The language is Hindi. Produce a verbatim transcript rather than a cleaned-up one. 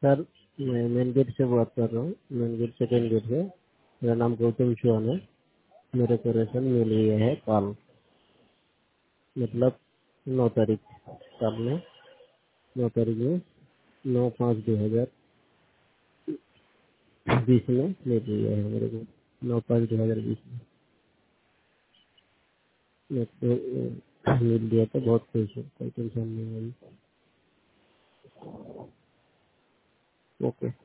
सर, मैं मेन गेट से बात कर रहा हूँ, मेन गेट सेकेंड गेट से। मेरा नाम गौतम चौहान है। मेरे को रेशन मिल रही है कल, मतलब नौ तारीख कल में, नौ तारीख में, नौ पाँच दो हजार बीस में मिल रही है मेरे को, नौ पाँच दो हजार बीस में मेरे को अ, मिल गया तो बहुत खुश हूँ, कोई टेंशन नहीं है। ओके।